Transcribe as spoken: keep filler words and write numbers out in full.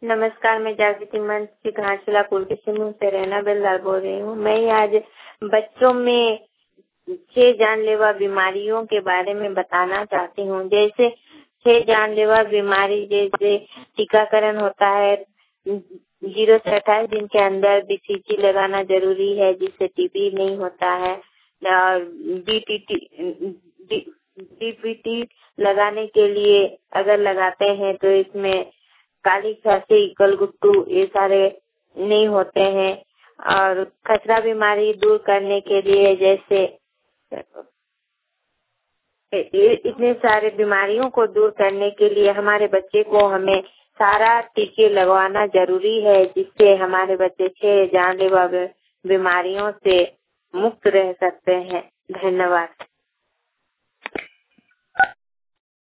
नमस्कार, मैं जागृति मंच की घाटशिला पुल के समूह से रैना बेलदार बोल रही हूँ। मैं आज बच्चों में छह जानलेवा बीमारियों के बारे में बताना चाहती हूँ। जैसे छह जानलेवा बीमारी, जैसे टीकाकरण होता है जीरो से अट्ठाईस दिन के अंदर बीसीजी लगाना जरूरी है, जिससे टीबी नहीं होता है। और डीटीटी डीपीटी लगाने के लिए अगर लगाते हैं तो इसमें काली खांसी, गलघोटू ये सारे नहीं होते हैं। और खसरा बीमारी दूर करने के लिए, जैसे इतने सारे बीमारियों को दूर करने के लिए हमारे बच्चे को हमें सारा टीके लगवाना जरूरी है, जिससे हमारे बच्चे छह जानलेवा बीमारियों से मुक्त रह सकते हैं। धन्यवाद।